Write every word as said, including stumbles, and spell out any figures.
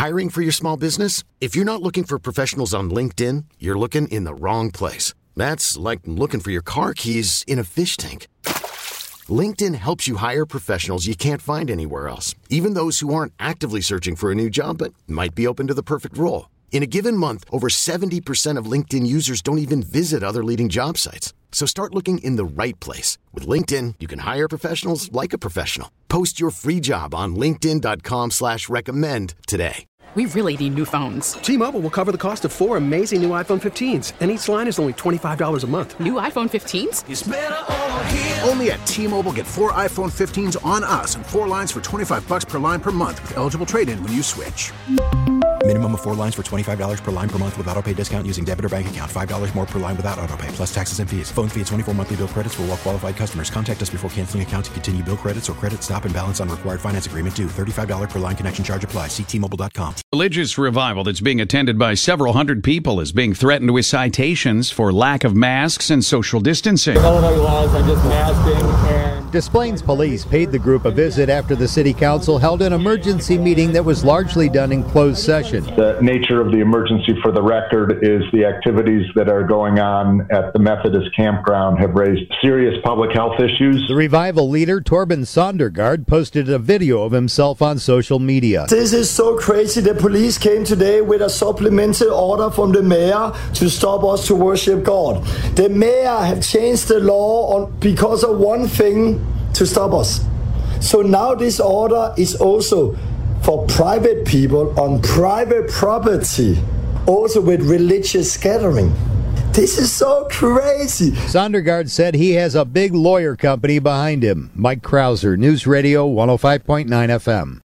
Hiring for your small business? If you're not looking for professionals on LinkedIn, you're looking in the wrong place. That's like looking for your car keys in a fish tank. LinkedIn helps you hire professionals you can't find anywhere else, even those who aren't actively searching for a new job but might be open to the perfect role. In a given month, over seventy percent of LinkedIn users don't even visit other leading job sites. So start looking in the right place. With LinkedIn, you can hire professionals like a professional. Post your free job on linkedin.com slash recommend today. We really need new phones. T-Mobile will cover the cost of four amazing new iPhone fifteens, and each line is only twenty-five dollars a month. New iPhone fifteens? It's better over here. Only at T-Mobile, get four iPhone fifteens on us and four lines for twenty-five dollars per line per month with eligible trade-in when you switch. Minimum of four lines for twenty-five dollars per line per month with autopay discount using debit or bank account. five dollars more per line without autopay, plus taxes and fees. Phone fee at twenty-four monthly bill credits for well-qualified customers. Contact us before canceling account to continue bill credits or credit stop and balance on required finance agreement due. thirty-five dollars per line connection charge applies. See T Mobile dot com. Religious revival that's being attended by several hundred people is being threatened with citations for lack of masks and social distancing. Illinois laws on just masking and... Des Plaines police paid the group a visit after the city council held an emergency meeting that was largely done in closed session. The nature of the emergency, for the record, is the activities that are going on at the Methodist campground have raised serious public health issues. The revival leader, Torben Sondergaard, posted a video of himself on social media. This is so crazy. The police came today with a supplemental order from the mayor to stop us to worship God. The mayor have changed the law on because of one thing, to stop us. So now this order is also for private people on private property, also with religious gathering. This is so crazy. Sondergaard said he has a big lawyer company behind him. Mike Krauser, News Radio one oh five point nine F M.